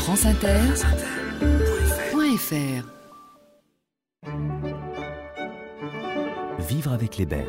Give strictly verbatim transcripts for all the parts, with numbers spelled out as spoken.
France Inter, point F R. Vivre avec les bêtes.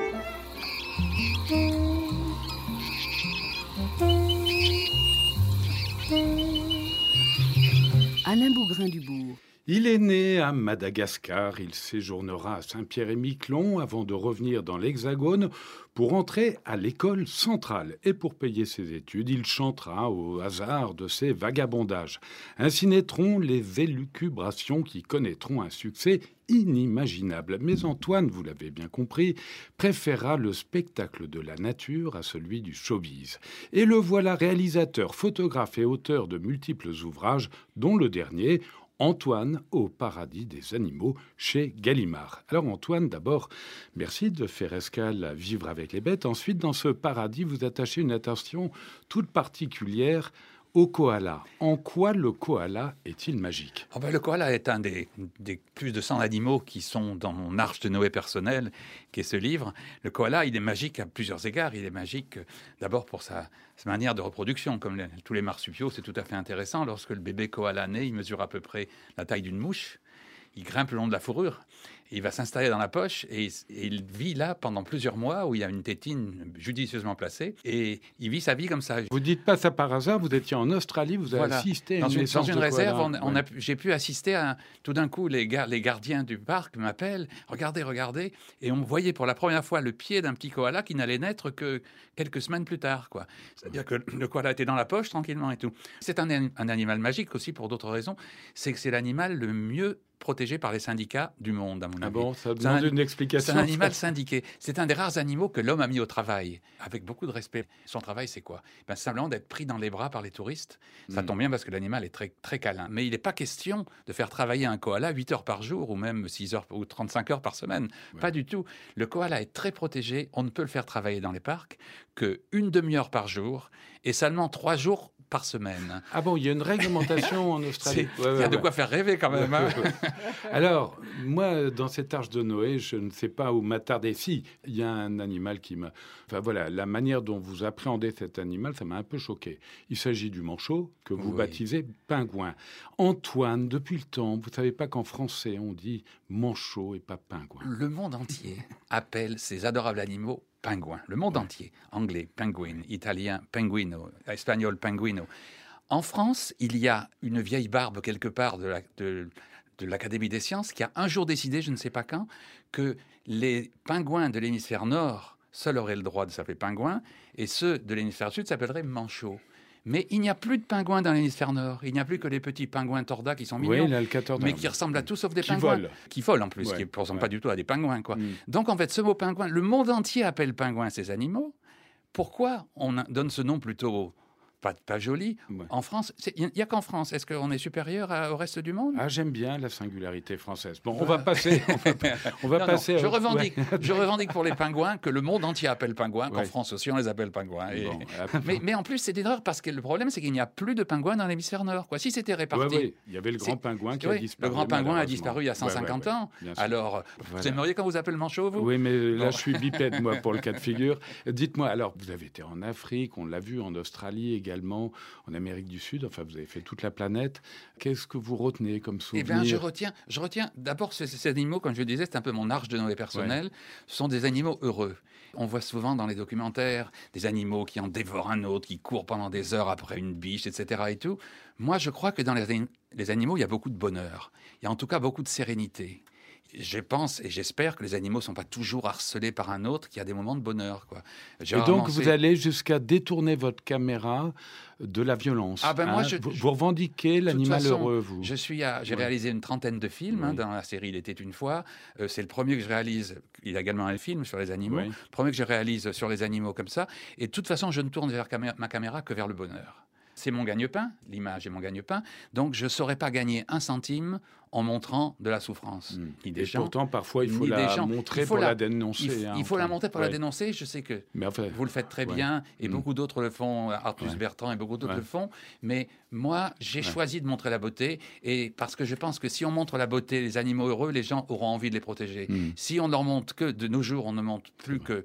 Alain Bougrain-Dubourg. Il est né à Madagascar, il séjournera à Saint-Pierre-et-Miquelon avant de revenir dans l'Hexagone pour entrer à l'école centrale. Et pour payer ses études, il chantera au hasard de ses vagabondages. Ainsi naîtront les élucubrations qui connaîtront un succès inimaginable. Mais Antoine, vous l'avez bien compris, préférera le spectacle de la nature à celui du showbiz. Et le voilà réalisateur, photographe et auteur de multiples ouvrages, dont le dernier, Antoine au paradis des animaux chez Gallimard. Alors Antoine, d'abord, merci de faire escale à Vivre avec les bêtes. Ensuite, dans ce paradis, vous attachez une attention toute particulière au koala. En quoi le koala est-il magique ? Oh ben, le koala est un des, des plus de cent animaux qui sont dans mon arche de Noé personnel, qui est ce livre. Le koala, il est magique à plusieurs égards. Il est magique euh, d'abord pour sa, sa manière de reproduction. Comme les, tous les marsupiaux, c'est tout à fait intéressant. Lorsque le bébé koala naît, il mesure à peu près la taille d'une mouche. Il grimpe le long de la fourrure, il va s'installer dans la poche et, et il vit là pendant plusieurs mois où il y a une tétine judicieusement placée et il vit sa vie comme ça. Vous dites pas ça par hasard, vous étiez en Australie, vous avez voilà. assisté à dans une une, naissance dans une de réserve. koala. On, on ouais. a, j'ai pu assister à un, tout d'un coup les, gar, les gardiens du parc m'appellent, regardez, regardez, et on voyait pour la première fois le pied d'un petit koala qui n'allait naître que quelques semaines plus tard, quoi. C'est-à-dire que le koala était dans la poche tranquillement et tout. C'est un, un animal magique aussi pour d'autres raisons. C'est que c'est l'animal le mieux protégé par les syndicats du monde, à mon avis. Ah bon, ça demande une explication. C'est un animal syndiqué. C'est un des rares animaux que l'homme a mis au travail, avec beaucoup de respect. Son travail, c'est quoi ? Ben, simplement d'être pris dans les bras par les touristes. Ça mm. tombe bien parce que l'animal est très, très câlin. Mais il n'est pas question de faire travailler un koala huit heures par jour ou même six heures ou trente-cinq heures par semaine. Ouais. Pas du tout. Le koala est très protégé. On ne peut le faire travailler dans les parcs qu'une demi-heure par jour et seulement trois jours par semaine. Ah bon, il y a une réglementation en Australie. Ouais, ouais, il y a de quoi faire rêver quand même. Hein. Alors, moi, dans cette arche de Noé, je ne sais pas où m'attarder. Si, il y a un animal qui m'a... Enfin voilà, la manière dont vous appréhendez cet animal, ça m'a un peu choqué. Il s'agit du manchot, que vous oui. baptisez pingouin. Antoine, depuis le temps, vous ne savez pas qu'en français, on dit manchot et pas pingouin. Le monde entier appelle ces adorables animaux pingouin, le monde ouais. entier, anglais, penguin, italien, penguino, espagnol, penguino. En France, il y a une vieille barbe quelque part de, la, de, de l'Académie des sciences qui a un jour décidé, je ne sais pas quand, que les pingouins de l'hémisphère nord seuls auraient le droit de s'appeler pingouin et ceux de l'hémisphère sud s'appelleraient manchots. Mais il n'y a plus de pingouins dans l'hémisphère nord. Il n'y a plus que les petits pingouins tordas qui sont mignons, oui, mais qui ressemblent à tout sauf des qui pingouins. Volent. Qui volent en plus, ouais, qui ne ressemblent ouais. pas du tout à des pingouins, quoi. Mm. Donc en fait, ce mot pingouin, le monde entier appelle pingouin ces animaux. Pourquoi on donne ce nom plutôt pas, pas joli ouais. En France, il n'y a qu'en France. Est-ce qu'on est supérieur à, au reste du monde ? Ah, j'aime bien la singularité française. Bon, on va passer. On va, on va non, passer. Non, je, à... revendique, ouais. je revendique pour les pingouins que le monde entier appelle pingouins, qu'en ouais. France aussi on les appelle pingouins. Et... Bon, mais, mais en plus, c'est une erreur parce que le problème, c'est qu'il n'y a plus de pingouins dans l'hémisphère nord. Quoi. Si c'était réparti. Ouais, ouais. Il y avait le grand pingouin qui oui, a disparu. Le grand pingouin a disparu il y a cent cinquante ouais, ouais, ans. ouais, alors, voilà. Vous aimeriez qu'on vous appelle manchot, vous ? Oui, mais là, bon. je suis bipède, moi, pour le cas de figure. Dites-moi, alors, vous avez été en Afrique, on l'a vu, en Australie également, en Amérique du Sud, enfin, vous avez fait toute la planète. Qu'est-ce que vous retenez comme souvenir ? Eh bien, je retiens, je retiens d'abord ces, ces animaux, comme je le disais, c'est un peu mon arche de Noé personnel. Ouais. Ce sont des animaux heureux. On voit souvent dans les documentaires des animaux qui en dévorent un autre, qui courent pendant des heures après une biche, et cetera. Et tout. Moi, je crois que dans les, les animaux, il y a beaucoup de bonheur. Il y a en tout cas beaucoup de sérénité. Je pense et j'espère que les animaux ne sont pas toujours harcelés par un autre, qu'il y a des moments de bonheur. Quoi. Et donc, vous allez jusqu'à détourner votre caméra de la violence. Ah ben hein moi, je, vous, vous revendiquez l'animal façon, heureux, vous. Je suis à, j'ai ouais. réalisé une trentaine de films oui. hein, dans la série Il était une fois. Euh, c'est le premier que je réalise. Il y a également un film sur les animaux. Oui. Le premier que je réalise sur les animaux comme ça. Et de toute façon, je ne tourne vers camé- ma caméra que vers le bonheur. C'est mon gagne-pain, l'image est mon gagne-pain. Donc, je ne saurais pas gagner un centime en montrant de la souffrance. Mmh. Ni des et gens, pourtant, parfois, il faut la montrer pour la, la dénoncer. Il, hein, il faut enfin. la montrer pour ouais. la dénoncer. Je sais que enfin, vous le faites très ouais. bien et mmh. beaucoup d'autres le font, Artus ouais. Bertrand et beaucoup d'autres ouais. le font. Mais moi, j'ai ouais. choisi de montrer la beauté et parce que je pense que si on montre la beauté, les animaux heureux, les gens auront envie de les protéger. Mmh. Si on ne leur montre que, de nos jours, on ne montre plus ouais. que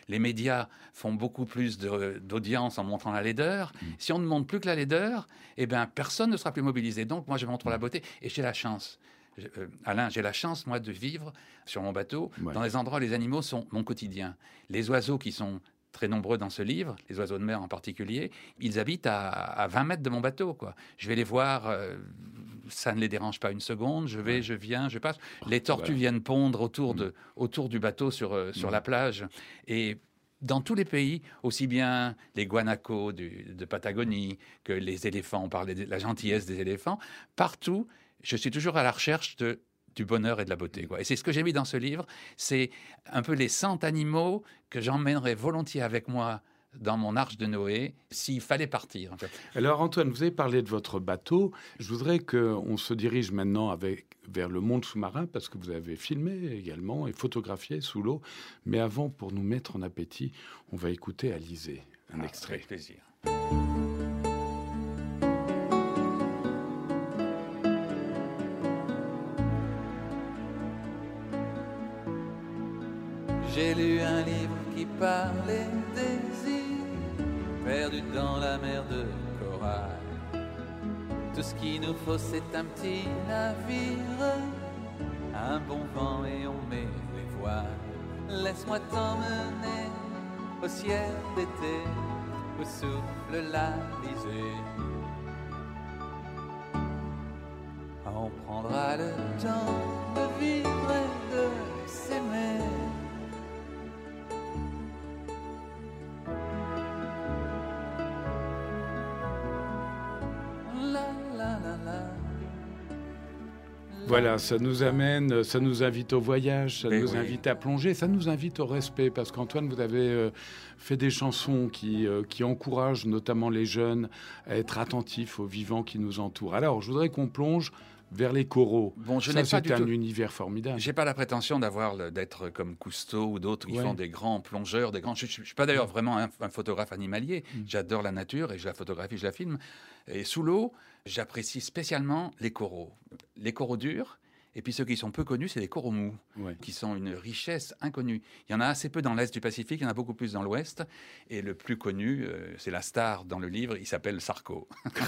Les médias font beaucoup plus de, d'audience en montrant la laideur. Mmh. Si on ne montre plus que la laideur, eh ben, personne ne sera plus mobilisé. Donc, moi, je montre mmh. la beauté. Et j'ai la chance, je, euh, Alain, j'ai la chance, moi, de vivre sur mon bateau, ouais. dans des endroits où les animaux sont mon quotidien. Les oiseaux qui sont très nombreux dans ce livre, les oiseaux de mer en particulier, ils habitent à, à vingt mètres de mon bateau, quoi. Je vais les voir, euh, ça ne les dérange pas une seconde, je vais, ouais. je viens, je passe. Les tortues ouais. viennent pondre autour, de, autour du bateau sur, euh, sur ouais. la plage. Et dans tous les pays, aussi bien les guanacos du, de Patagonie que les éléphants, on parlait de la gentillesse des éléphants, partout, je suis toujours à la recherche de du bonheur et de la beauté, quoi. Et c'est ce que j'ai mis dans ce livre, c'est un peu les cent animaux que j'emmènerais volontiers avec moi dans mon arche de Noé, s'il fallait partir. En fait. Alors Antoine, vous avez parlé de votre bateau. Je voudrais qu'on se dirige maintenant avec, vers le monde sous-marin, parce que vous avez filmé également et photographié sous l'eau. Mais avant, pour nous mettre en appétit, on va écouter Alizée, un ah, extrait. Avec plaisir. J'ai lu un livre qui parlait des îles perdues dans la mer de corail. Tout ce qu'il nous faut, c'est un petit navire, un bon vent et on met les voiles. Laisse-moi t'emmener au ciel d'été où souffle l'Alizée. On prendra le temps de vivre et de s'aimer. Voilà, ça nous amène, ça nous invite au voyage, ça Mais nous oui. invite à plonger, ça nous invite au respect, parce qu'Antoine, vous avez euh, fait des chansons qui, euh, qui encouragent notamment les jeunes à être attentifs aux vivants qui nous entourent. Alors, je voudrais qu'on plonge vers les coraux. Bon, je ça, n'ai pas c'est du un tout... univers formidable. J'ai pas la prétention d'avoir le, d'être comme Cousteau ou d'autres qui ouais. font des grands plongeurs, des grands. Je, je, je suis pas d'ailleurs vraiment un, un photographe animalier. Mm. J'adore la nature et je la photographie, je la filme. Et sous l'eau, j'apprécie spécialement les coraux, les coraux durs. Et puis ceux qui sont peu connus, c'est les coraux mous, ouais. qui sont une richesse inconnue. Il y en a assez peu dans l'Est du Pacifique, il y en a beaucoup plus dans l'Ouest. Et le plus connu, euh, c'est la star dans le livre, il s'appelle le sarco.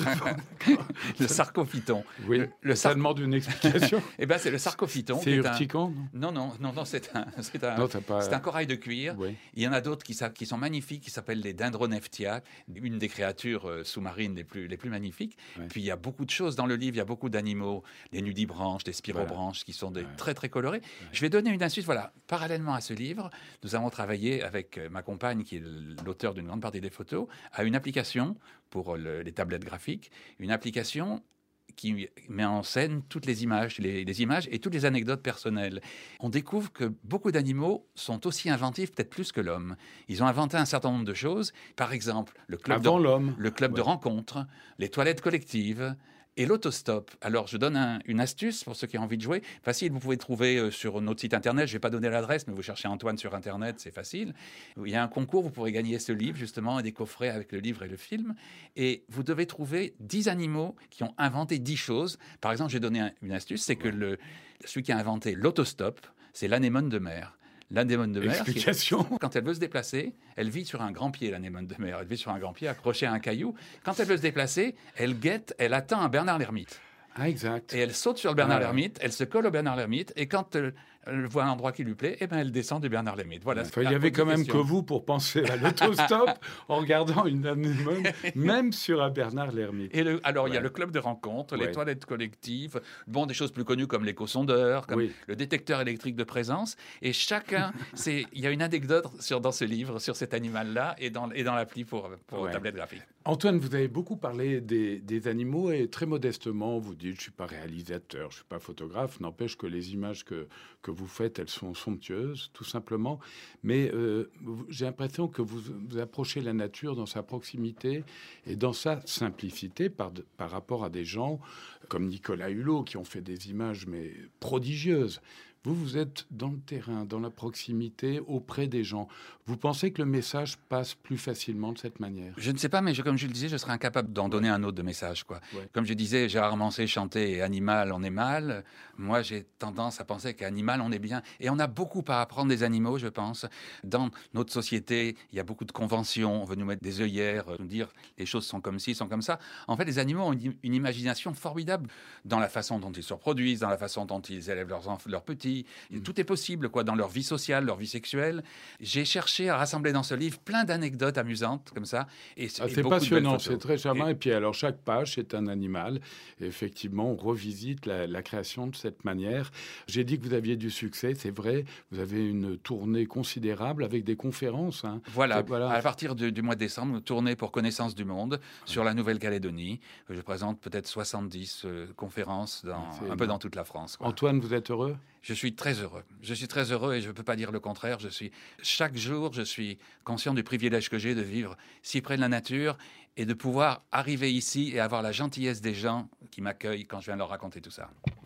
Le sarcophyton. Oui, le, le ça sarco... demande une explication. Eh bien, c'est le sarcophyton. C'est urticant, un... non Non, non, non, c'est un, c'est un, non, pas... c'est un corail de cuir. Oui. Il y en a d'autres qui, qui sont magnifiques, qui s'appellent les dendroneftia, une des créatures euh, sous-marines les plus, les plus magnifiques. Oui. Puis il y a beaucoup de choses dans le livre, il y a beaucoup d'animaux, les nudibranches, des spirobranches, voilà. qui sont des, ouais. très très colorés. Ouais. Je vais donner une astuce. Voilà, parallèlement à ce livre, nous avons travaillé avec ma compagne, qui est l'auteur d'une grande partie des photos, à une application pour le, les tablettes graphiques, une application qui met en scène toutes les images, les, les images et toutes les anecdotes personnelles. On découvre que beaucoup d'animaux sont aussi inventifs, peut-être plus que l'homme. Ils ont inventé un certain nombre de choses. Par exemple, le club, Avant de, l'homme. Le club ouais. de rencontre, les toilettes collectives, et l'autostop. Alors, je donne un, une astuce pour ceux qui ont envie de jouer. Facile, vous pouvez trouver euh, sur notre site internet. Je ne vais pas donner l'adresse, mais vous cherchez Antoine sur internet, c'est facile. Il y a un concours, vous pourrez gagner ce livre, justement, et des coffrets avec le livre et le film. Et vous devez trouver dix animaux qui ont inventé dix choses. Par exemple, j'ai donné un, une astuce, c'est que le, celui qui a inventé l'autostop, c'est l'anémone de mer. L'anémone de mer, Explication. Qui, quand elle veut se déplacer, elle vit sur un grand pied, l'anémone de mer. Elle vit sur un grand pied accrochée à un caillou. Quand elle veut se déplacer, elle guette, elle attend un Bernard l'ermite. Ah, exact. Et elle saute sur le Bernard ah, l'ermite, elle se colle au Bernard l'ermite, et quand elle, elle voit un endroit qui lui plaît, eh ben elle descend du Bernard l'ermite. Voilà. Enfin, il n'y avait quand même question. que vous pour penser à l'autostop en regardant une anémone, même sur un Bernard l'ermite. Et le, alors, il ouais. y a le club de rencontre, ouais. les toilettes collectives, bon, des choses plus connues comme l'éco-sondeur, comme oui. le détecteur électrique de présence. Et chacun, c'est, il y a une anecdote sur, dans ce livre sur cet animal-là et dans, et dans l'appli pour, pour ouais. tablette graphique. Antoine, vous avez beaucoup parlé des, des animaux et très modestement, vous dites, je ne suis pas réalisateur, je ne suis pas photographe, n'empêche que les images que, que vous faites, elles sont somptueuses, tout simplement. Mais euh, j'ai l'impression que vous, vous approchez la nature dans sa proximité et dans sa simplicité par, par rapport à des gens comme Nicolas Hulot, qui ont fait des images mais prodigieuses. Vous, vous êtes dans le terrain, dans la proximité, auprès des gens. Vous pensez que le message passe plus facilement de cette manière? Je ne sais pas, mais je, comme je le disais, je serais incapable d'en donner un autre de message, quoi. Ouais. Comme je disais, Gérard Manset chantait « Animal, on est mal ». Moi, j'ai tendance à penser qu'animal, on est bien. Et on a beaucoup à apprendre des animaux, je pense. Dans notre société, il y a beaucoup de conventions. On veut nous mettre des œillères, nous dire les choses sont comme ci, sont comme ça. En fait, les animaux ont une, une imagination formidable dans la façon dont ils se reproduisent, dans la façon dont ils élèvent leurs, enfants, leurs petits. Mmh. Tout est possible, quoi, dans leur vie sociale, leur vie sexuelle. J'ai cherché à rassembler dans ce livre plein d'anecdotes amusantes, comme ça. Et, ah, et c'est passionnant, c'est très charmant. Et... et puis, alors, chaque page, c'est un animal. Et effectivement, on revisite la, la création de cette manière. J'ai dit que vous aviez du succès, c'est vrai. Vous avez une tournée considérable avec des conférences. Hein. Voilà. voilà, à partir de, du mois de décembre, une tournée pour Connaissance du Monde sur la Nouvelle-Calédonie. Je présente peut-être soixante-dix euh, conférences dans, un énorme. peu dans toute la France. Quoi. Antoine, vous êtes heureux? Je suis très heureux. Je suis très heureux et je ne peux pas dire le contraire. Je suis, chaque jour, je suis conscient du privilège que j'ai de vivre si près de la nature et de pouvoir arriver ici et avoir la gentillesse des gens qui m'accueillent quand je viens leur raconter tout ça.